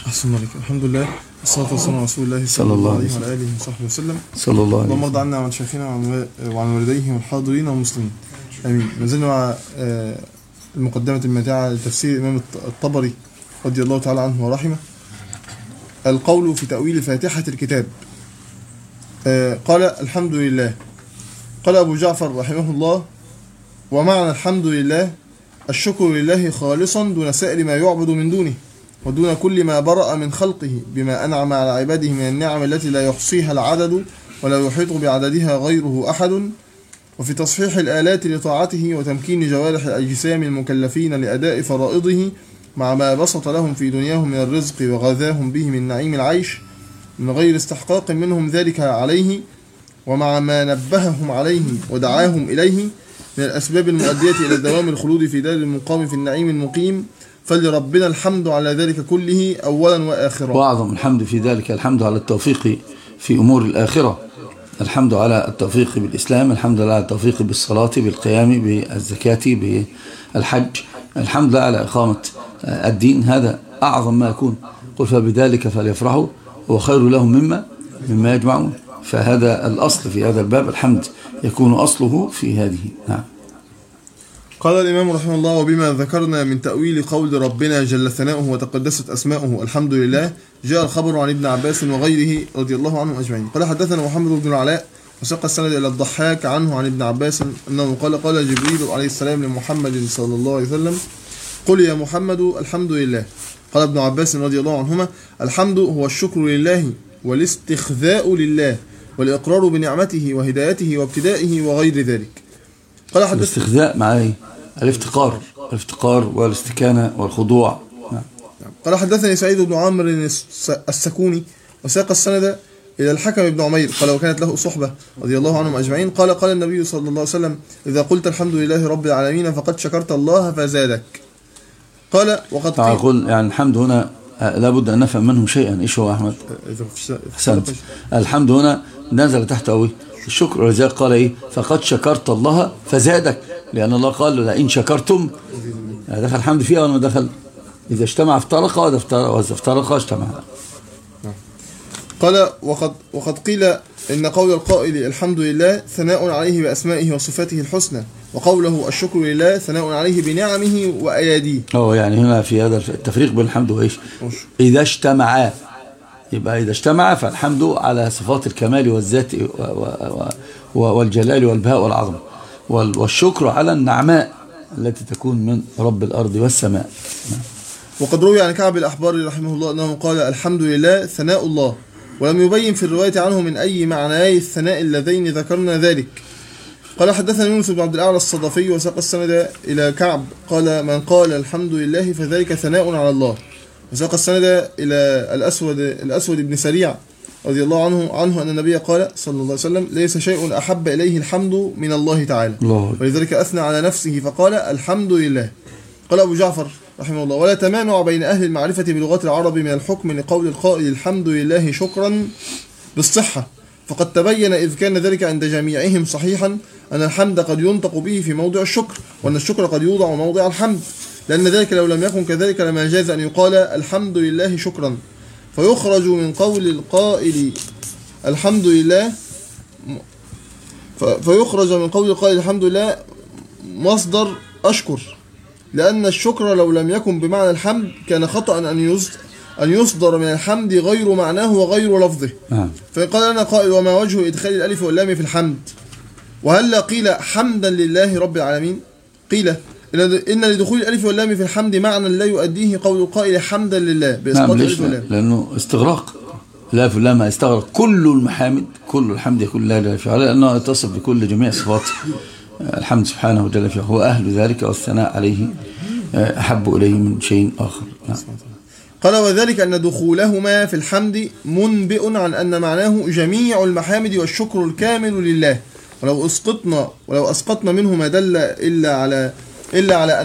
أحسن عليك. الحمد لله والصلاة والسلام على رسول الله صلى الله عليه وعلى آله وصحبه وسلم. صلى الله عليه وسلم. اللهم ارض عنا وعن شيخنا وعن والديه والحاضرين والمسلمين آمين. نزلنا مع المقدمة الماتعة لتفسير الإمام الطبري رضي الله تعالى عنه ورحمه. القول في تأويل فاتحة الكتاب. قال الحمد لله. قال أبو جعفر رحمه الله: ومعنى الحمد لله الشكر لله خالصا دون سائر ما يعبد من دونه، ودون كل ما برأ من خلقه، بما أنعم على عباده من النعم التي لا يحصيها العدد ولا يحيط بعددها غيره أحد، وفي تصحيح الآلات لطاعته وتمكين جوارح الأجسام المكلفين لأداء فرائضه، مع ما بسط لهم في دنياهم من الرزق وغذاهم به من نعيم العيش من غير استحقاق منهم ذلك عليه، ومع ما نبههم عليه ودعاهم إليه من الأسباب المؤدية إلى دوام الخلود في دار المقام في النعيم المقيم. فلربنا الحمد على ذلك كله أولا وآخرا. وأعظم الحمد في ذلك الحمد على التوفيق في أمور الآخرة، الحمد على التوفيق بالإسلام، الحمد على التوفيق بالصلاة، بالقيام، بالزكاة، بالحج، الحمد على إقامة الدين. هذا أعظم ما يكون. قل فبذلك فليفرحوا هو خير لهم مما يجمعون. فهذا الأصل في هذا الباب، الحمد يكون أصله في هذه. نعم. قال الإمام رحمه الله: وبما ذكرنا من تأويل قول ربنا جل ثناؤه وتقدست أسماؤه الحمد لله، جاء الخبر عن ابن عباس وغيره رضي الله عنهم أجمعين. قال حدثنا محمد بن العلاء وساق السند إلى الضحاك عنه عن ابن عباس أنه قال جبريل عليه السلام لمحمد صلى الله عليه وسلم: قل يا محمد الحمد لله. قال ابن عباس رضي الله عنهما: الحمد هو الشكر لله والاستخذاء لله والإقرار بنعمته وهدايته وابتدائه وغير ذلك. قال الاستخذاء معي الافتقار والاستكانة والخضوع. نعم. قال حدثني سعيد بن عامر السكوني وساق السند إلى الحكم بن عمير قال وكانت له صحبة رضي الله عنهم أجمعين قال النبي صلى الله عليه وسلم: إذا قلت الحمد لله رب العالمين فقد شكرت الله فزادك. قال وقد قل يعني الحمد هنا لابد أن نفهم منه شيئا. إيش هو أحمد؟ أحسنت. الحمد هنا نزل تحت الشكر، ولذلك قال إيه؟ فقد شكرت الله فزادك، لأن الله قال لئن شكرتم. دخل الحمد فيها ولا ما دخل؟ إذا اجتمع افترق وإذا افترق اجتمع. قال وقد قيل إن قول القائل الحمد لله ثناء عليه بأسمائه وصفاته الحسنى، وقوله الشكر لله ثناء عليه بنعمه وأياديه. يعني هنا في هذا التفريق بين الحمد وإيش؟ إذا اجتمعا، يبقى إذا اجتمع فالحمد على صفات الكمال والذات والجلال والبهاء والعظمة، والشكر على النعماء التي تكون من رب الأرض والسماء. وقد روي عن كعب الأحبار رحمه الله أنه قال الحمد لله ثناء الله، ولم يبين في الرواية عنه من أي معناي الثناء اللذين ذكرنا ذلك. قال حدثنا يونس بن عبد الأعلى الصدفي وساق السند إلى كعب قال من قال الحمد لله فذلك ثناء على الله، وساق السند إلى الأسود بن سريع رضي الله عنه أن النبي قال صلى الله عليه وسلم: ليس شيء أحب إليه الحمد من الله تعالى، ولذلك أثنى على نفسه فقال الحمد لله. قال أبو جعفر رحمه الله: ولا تمانع بين أهل المعرفة بلغات العرب من الحكم لقول القائل الحمد لله شكرا بالصحة، فقد تبين إذ كان ذلك عند جميعهم صحيحا أن الحمد قد ينطق به في موضع الشكر، وأن الشكر قد يوضع موضع الحمد، لأن ذلك لو لم يكن كذلك لما جاز أن يقال الحمد لله شكرا، فيخرج من قول القائل الحمد لله مصدر أشكر، لأن الشكر لو لم يكن بمعنى الحمد كان خطأ أن يصدر من الحمد غير معناه وغير لفظه. فقال لنا قائل: وما وجه إدخال الألف واللام في الحمد؟ وهل قيل حمدا لله رب العالمين؟ قيل إن لدخول الألف واللام في الحمد معنى لا يؤديه قول القائل حمدا لله بإسقاط الألف واللام. لأنه استغراق الألف واللام، استغرق كل المحامد، كل الحمد يكون لا إله إلا الله، لأنه يتصف بكل جميع صفات الحمد سبحانه وجل فيه، هو أهل ذلك، والثناء عليه أحب إليه من شيء آخر. قال وذلك أن دخولهما في الحمد منبئ عن أن معناه جميع المحامد والشكر الكامل لله، ولو أسقطنا منه ما دل إلا على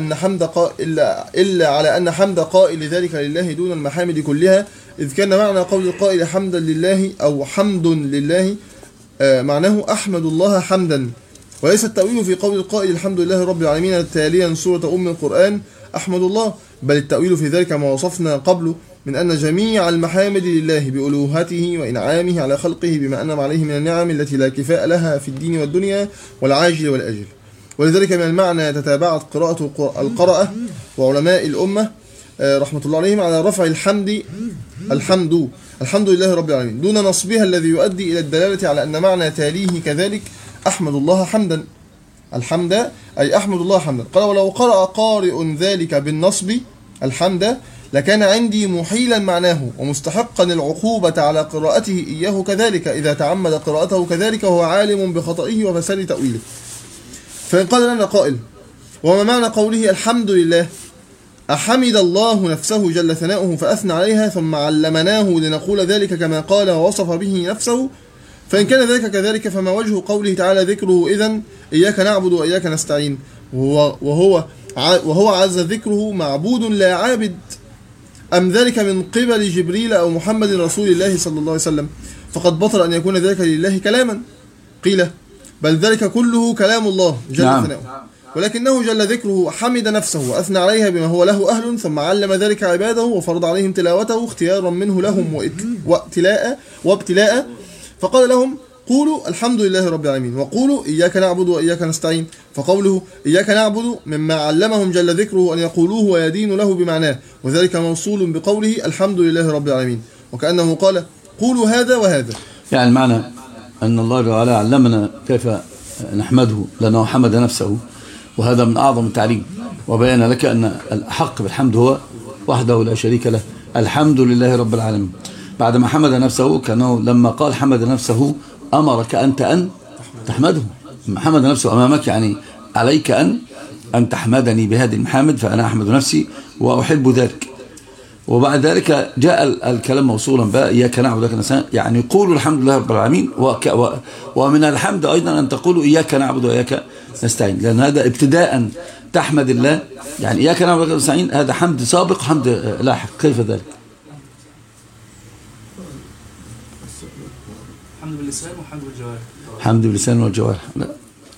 أن حمد قائل ذلك لله دون المحامد كلها، إذ كان معنى قول القائل حمدا لله أو حمد لله معناه أحمد الله حمدا، وليس التأويل في قول القائل الحمد لله رب العالمين تاليا سورة القرآن أحمد الله، بل التأويل في ذلك ما وصفنا قبله من أن جميع المحامد لله بألوهته وإنعامه على خلقه بما أنعم عليه من النعم التي لا كفاء لها في الدين والدنيا والعاجل والآجل. ولذلك من المعنى تتابعت قراءة القرأة وعلماء الأمة رحمة الله عليهم على رفع الحمد لله رب العالمين دون نصبها الذي يؤدي إلى الدلالة على أن معنى تاليه كذلك أحمد الله حمدا. الحمد أي أحمد الله حمدا. قال ولو قرأ قارئ ذلك بالنصب الحمد لكان عندي محيلا معناه ومستحقا العقوبة على قراءته إياه كذلك إذا تعمد قراءته كذلك وهو عالم بخطئه وفساد تأويله. فإن قال لنا قائل وما معنى قوله الحمد لله؟ أحمد الله نفسه جل ثناؤه فأثنى عليها ثم علمناه لنقول ذلك كما قال ووصف به نفسه؟ فإن كان ذلك كذلك فما وجه قوله تعالى ذكره إذن إياك نعبد وإياك نستعين وهو عز ذكره معبود لا عابد؟ أم ذلك من قبل جبريل أو محمد رسول الله صلى الله عليه وسلم؟ فقد بطل أن يكون ذلك لله كلاما. قيل بل ذلك كله كلام الله جل ثناؤه ولكنه جل ذكره حمد نفسه وأثنى عليها بما هو له أهل ثم علم ذلك عباده وفرض عليهم تلاوته اختيارا منه لهم وابتلاء فقال لهم قولوا الحمد لله رب العالمين وقولوا إياك نعبد وإياك نستعين. فقوله إياك نعبد مما علمهم جل ذكره أن يقولوه ويدين له بمعناه وذلك موصول بقوله الحمد لله رب العالمين وكأنه قال قولوا هذا وهذا. يعني المعنى أن الله تعالى علمنا كيف نحمده لأنه حمد نفسه وهذا من أعظم التعليم وبين لك أن الحق بالحمد هو وحده لا شريك له الحمد لله رب العالمين. بعدما حمد نفسه كأنه لما قال حمد نفسه أمرك أنت أن تحمده. حمد نفسه أمامك يعني عليك أن تحمدني بهذه المحامد فأنا أحمد نفسي وأحب ذلك. وبعد ذلك جاء الكلام موصولا بقى إياك نعبد وإياك نستعين يعني قولوا الحمد لله رب العالمين ومن الحمد أيضا أن تقولوا إياك نعبد وإياك نستعين لأن هذا ابتداء تحمد الله يعني إياك نعبد وإياك نستعين هذا حمد سابق حمد لاحق. كيف ذلك؟ حمد باللسان وحمد بالجوارح. حمد باللسان والجوارح. لا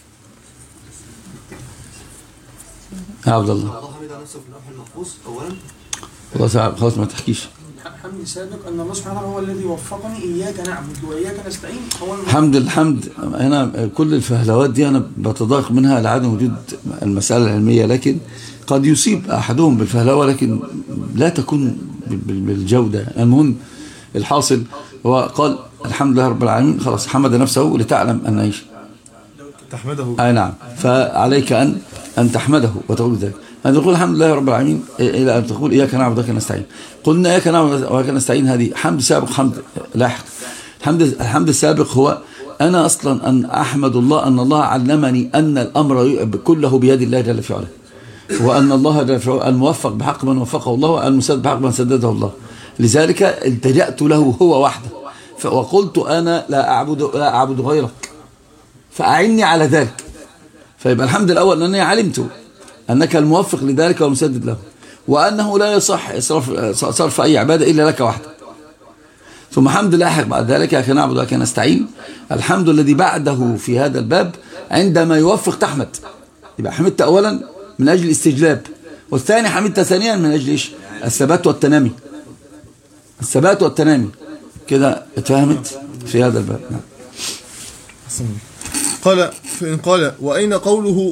عبد الله حمد نفسه في اللوح المحفوظ اولا والله خلاص ما تحكيش. حمد سابق ان الله سبحانه هو الذي وفقني اياك نعبد واياك نستعين. الحمد هنا كل الفهلوات دي انا بتضايق منها لعدم وجود المساله العلميه لكن قد يصيب احدهم بالفهلوه لكن لا تكون بالجوده. المهم الحاصل هو قال الحمد لله رب العالمين خلاص حمد نفسه لتعلم أن إيش تحمده. نعم فعليك أن تحمده وتقول ذلك أن تقول الحمد لله رب العالمين إلى أن تقول إياك نعبد وإياك نستعين. قلنا إياك نعبد وإياك نستعين هذه حمد سابق حمد لاحق. الحمد السابق هو أنا أصلا أن أحمد الله أن الله علمني أن الأمر كله بيد الله جل في علاه وأن الله جل في علاه الموفق بحق من وفقه الله والمسدد بحق من سدده الله. لذلك التجأت له هو وحده وقلت أنا لا أعبد غيرك فأعني على ذلك. فيبقى الحمد الأول أنني علمت أنك الموفق لذلك والمسدد له وأنه لا يصح صرف أي عبادة إلا لك وحده. ثم حمد لاحق بعد ذلك إياك نعبد وإياك نستعين. الحمد الذي بعده في هذا الباب عندما يوفق تحمد يبقى حمدت أولا من أجل الاستجلاب والثاني حمدت ثانيا من أجل إيش الثبات والتنامي. الثبات والتنامي كده اتفهمت في هذا الباب. نعم. فإن قال وأين قوله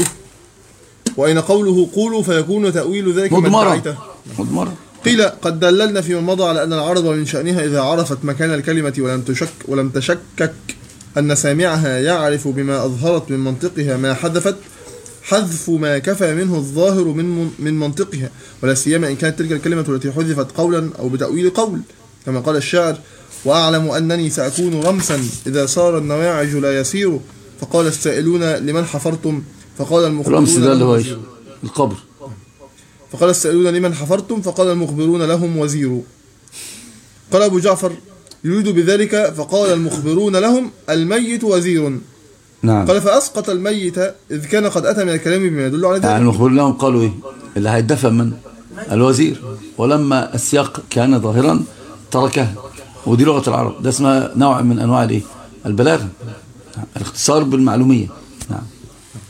قولوا فيكون تأويل ذلك مضمرة. قيل قد دللنا فيما مضى على أن العرب من شأنها إذا عرفت مكان الكلمة ولم تشكك أن سامعها يعرف بما أظهرت من منطقها ما حذف ما كفى منه الظاهر من منطقها ولا سيما إن كانت تلك الكلمة التي حذفت قولا أو بتأويل قول كما قال الشاعر وأعلم أنني سأكون رمسا إذا صار النواعج لا يسير فقال السائلون لمن حفرتم فقال المخبرون الرمس ده اللي هو إيش القبر. فقال السائلون لمن حفرتم فقال المخبرون لهم وزير. قال أبو جعفر يريد بذلك فقال المخبرون لهم الميت وزير. نعم. قال فأسقط الميت إذ كان قد أتى من الكلام بما يدل على ذلك. يعني المخبرون لهم قالوا إيه اللي هيدفن من الوزير ولما السياق كان ظاهرا تركها ودي لغة العرب ده اسمها نوع من أنواع البلاغة الاختصار بالمعلومية. نعم.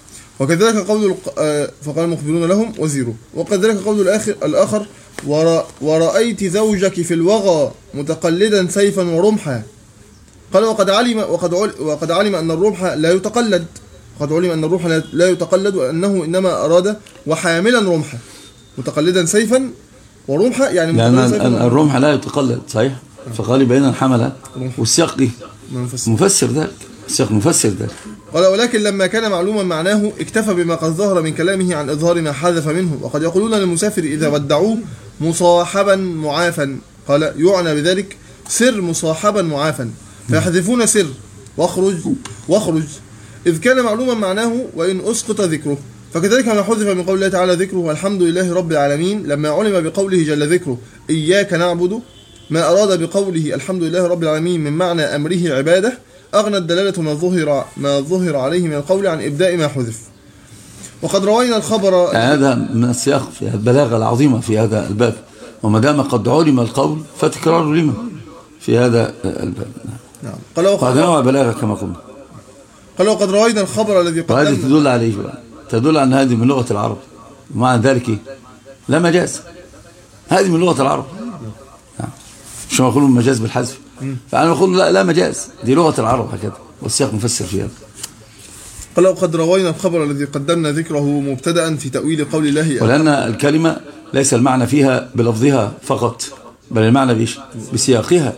وكذلك قول فقال المخبرون لهم وزيروا. وكذلك قول الآخر ورأيت زوجك في الوغى متقلدا سيفا ورمحا. قال وقد علم أن الرمح لا يتقلد، قد علم أن الرمح لا يتقلد، وأنه إنما أراد وحاملا رمحا متقلدا سيفا ورمحا، يعني لأن الرمح لا يتقلد صحيح، فقال بين الحملة والسياق مفسر ذلك، السياق مفسر ذلك. قال ولكن لما كان معلوما معناه اكتفى بما قد ظهر من كلامه عن إظهار ما حذف منه. وقد يقولون للمسافر إذا ودعوه مصاحبا معافا، قال يعنى بذلك سر مصاحبا معافا، فيحذفون سر واخرج إذ كان معلوما معناه وإن أسقط ذكره. فكذلك ما حذف من قول الله تعالى ذكره والحمد لله رب العالمين لما علم بقوله جل ذكره إياك نعبد، ما أراد بقوله الحمد لله رب العالمين من معنى أمره عبادة، أغنى الدلالة ما ظهر عليه من القول عن إبداء ما حذف. وقد روينا الخبر، هذا من السياق في البلاغة العظيمة في هذا الباب، وما دام قد علم القول فتكرار لما في هذا الباب. نعم. قال نوع بلاغة كما قلنا. قال وقد روينا الخبر الذي قدمنا، وهذه تدل عليه بقى، تدل أن هذه من لغة العرب، ومع ذلك لا مجاز، هذه من لغة العرب. شو يقولون مجاز بالحذف، فأنا أقول لا مجاز، دي لغة العرب هكذا، والسياق مفسر فيها. قال وقد روينا الخبر الذي قدمنا ذكره مبتدأ في تأويل قول الله، ولأن الكلمة ليس المعنى فيها بلفظها فقط، بل المعنى بسياقها.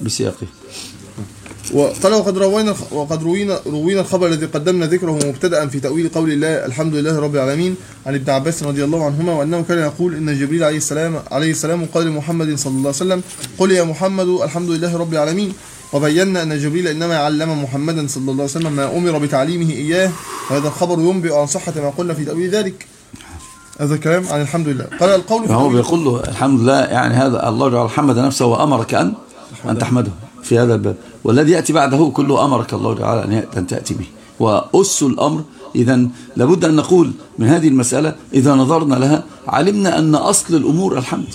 وقال وقد روينا الخبر الذي قدمنا ذكره مبتدأ في تأويل قول الله الحمد لله رب العالمين عن ابن عباس رضي الله عنهما، وأنه كان يقول إن جبريل عليه السلام قال لمحمد صلى الله عليه وسلم قل يا محمد الحمد لله رب العالمين. وبينا أن جبريل إنما علم محمدا صلى الله عليه وسلم ما أمر بتعليمه إياه، وهذا الخبر ينبئ عن صحة ما قلنا في تأويل ذلك. هذا الكلام عن الحمد لله. قال القول هو بيقول له الحمد لله، يعني هذا الله جعل حمد نفسه وأمرك أن تحمده في هذا الباب، والذي يأتي بعده كله أمرك الله تعالى أن تأتي به، وأس الأمر. إذن لابد أن نقول من هذه المسألة إذا نظرنا لها علمنا أن أصل الأمور الحمد.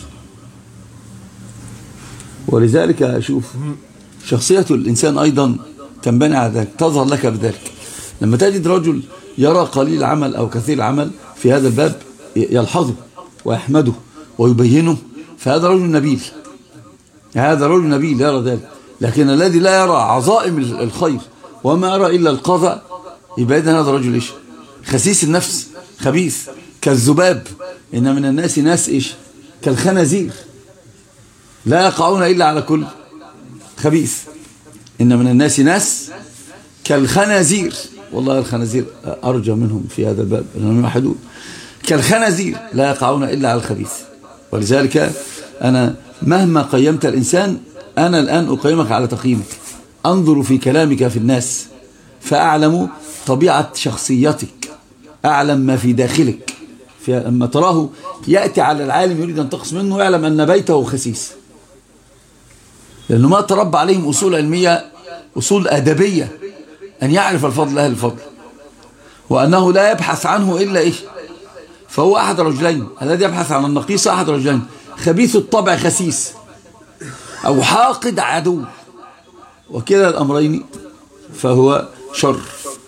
ولذلك أشوف شخصية الإنسان أيضا تنبني على ذلك، تظهر لك بذلك. لما تجد رجل يرى قليل العمل أو كثير العمل في هذا الباب يلحظه ويحمده ويبينه، فهذا رجل نبيل، هذا رجل نبيل يرى ذلك. لكن الذي لا يرى عظائم الخير وما يرى إلا القضاء، يبقى إذن هذا رجل إيش؟ خسيس النفس، خبيث كالذباب. إن من الناس ناس إيش؟ كالخنازير لا يقعون إلا على كل خبيث. إن من الناس ناس كالخنازير، والله الخنازير أرجى منهم في هذا الباب، أنهم يوحدون. كالخنازير لا يقعون إلا على الخبيث. ولذلك أنا مهما قيمت الإنسان، أنا الآن أقيمك على تقييمك، أنظر في كلامك في الناس فأعلم طبيعة شخصيتك، أعلم ما في داخلك. لما تراه يأتي على العالم يريد أن تقص منه، يعلم أن بيته خسيس، لأنه ما تربى عليهم أصول علمية، أصول أدبية، أن يعرف الفضل أهل الفضل، وأنه لا يبحث عنه إلا إيش؟ فهو أحد رجلين، الذي يبحث عن النقيص أحد رجلين، خبيث الطبع خسيس أو حاقد عدو، وكلا الأمرين فهو شر.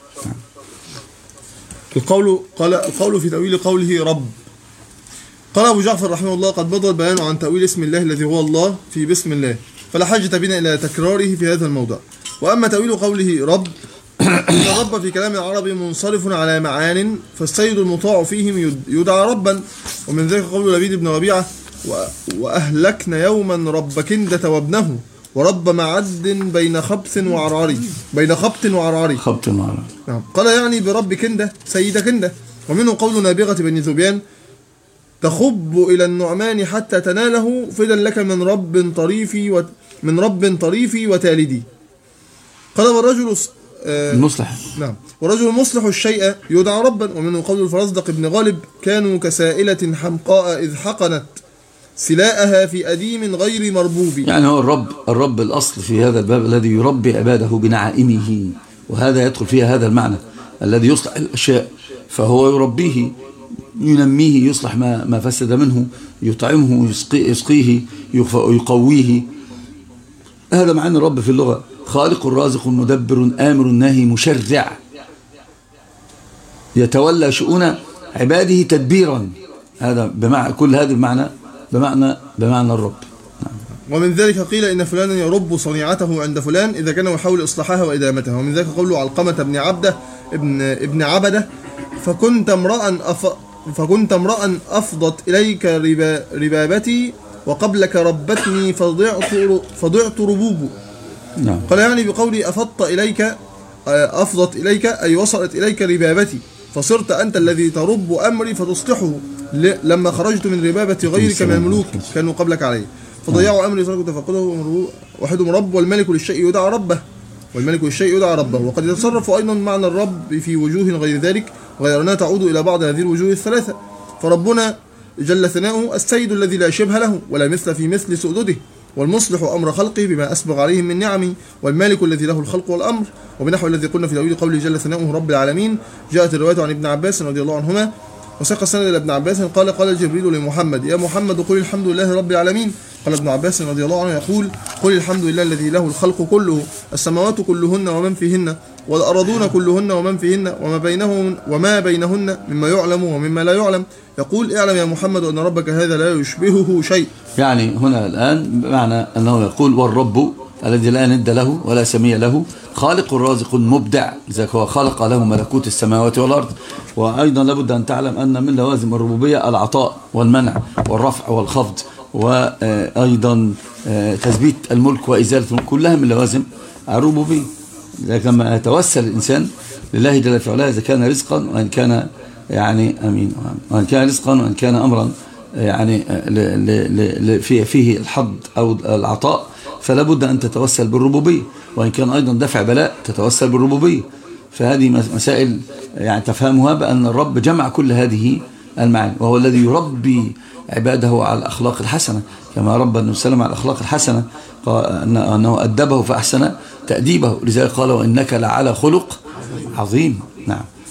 القول في تأويل قوله رب. قال أبو جعفر رحمه الله قد مضى البيان عن تأويل اسم الله الذي هو الله في بسم الله، فلا حاجة بنا إلى تكراره في هذا الموضع. وأما تأويل قوله رب، إن الرب في كلام العرب منصرف على معان، فالسيد المطاع فيهم يدعى ربا. ومن ذلك قول لبيد بن ربيعة وأهلكنا يوما رب كندة وابنه ورب معد بين خبط وعرعري. نعم. قال يعني برب كندة سيد كندة. ومنه قول نابغة بن ذبيان تخب إلى النعمان حتى تناله فدا لك من رب طريفي وتالدي. قال والرجل المصلح، نعم، والرجل مصلح الشيء يدعى ربا. ومنه قول الفرزدق بن غالب كانوا كسائلة حمقاء إذ حقنت سلاءها في أديم غير مربوب. يعني هو الرب الأصل في هذا الباب الذي يربي عباده بنعائمه، وهذا يدخل فيها هذا المعنى الذي يصلح الأشياء، فهو يربيه ينميه، يصلح ما فسد منه، يطعمه، يسقيه، يقويه. هذا معنى الرب في اللغة، خالق رازق مدبر آمر ناهي مشرع. يتولى شؤون عباده تدبيرا. هذا بمعنى كل هذا بمعنى الرب. ومن ذلك قيل إن فلانا يرب صنيعته عند فلان إذا كان يحاول إصلاحها وإدامتها. ومن ذلك قوله علقمة بن عبده ابن عبده فكنت امرأ أفضت إليك ربابتي وقبلك ربتني فضعت ربوب. نعم. قال يعني بقولي أفضت إليك أي وصلت إليك ربابتي فصرت أنت الذي ترب أمري فتصلحه لما خرجت من ربابة غيرك من الملوك كانوا قبلك عليه فضيعوا أمري تركوا تفقده وحدهم رب والملك للشيء يدعى ربه وقد يتصرف أيضا معنى الرب في وجوه غير ذلك غير أنها تعود إلى بعض هذه الوجوه الثلاثة. فربنا جل ثناؤه السيد الذي لا شبه له ولا مثل في مثل سؤدده والمصلح أمر خلقه بما أسبغ عليهم من نعمه والمالك الذي له الخلق والأمر. وبنحو الذي قلنا في تأويل قوله جل ثناؤه رب العالمين جاءت الرواية عن ابن عباس رضي الله عنهما وساق السند إلى ابن عباس قال جبريل لمحمد يا محمد قل الحمد لله رب العالمين. قال ابن عباس رضي الله عنه يقول قل الحمد لله الذي له الخلق كله السماوات كلهن ومن فيهن والأرضون كلهن ومن فيهن وما بينهن مما يعلم ومما لا يعلم. يقول اعلم يا محمد أن ربك هذا لا يشبهه شيء. يعني هنا الآن بمعنى أنه يقول والرب الذي لا ند له ولا سميع له خالق رازق مبدع لذلك هو خلق له ملكوت السماوات والأرض. وأيضا لابد أن تعلم أن من لوازم الربوبية العطاء والمنع والرفع والخفض وأيضا تثبيت الملك وإزالة الملك كلها من لوازم الربوبية. لكن لما يتوسل الإنسان لله جل في علاه إذا كان رزقا وإن كان يعني أمين وإن كان رزقا وإن كان أمرا يعني فيه الحظ أو العطاء فلا بد أن تتوسل بالربوبية وإن كان أيضا دفع بلاء تتوسل بالربوبية. فهذه مسائل يعني تفهمها بأن الرب جمع كل هذه المعاني وهو الذي يربي عباده على الأخلاق الحسنة كما ربى النبي صلى الله عليه وسلم على الأخلاق الحسنة أنه أدبه فأحسن تأديبه لذلك قال وإنك لعلى خلق عظيم. نعم.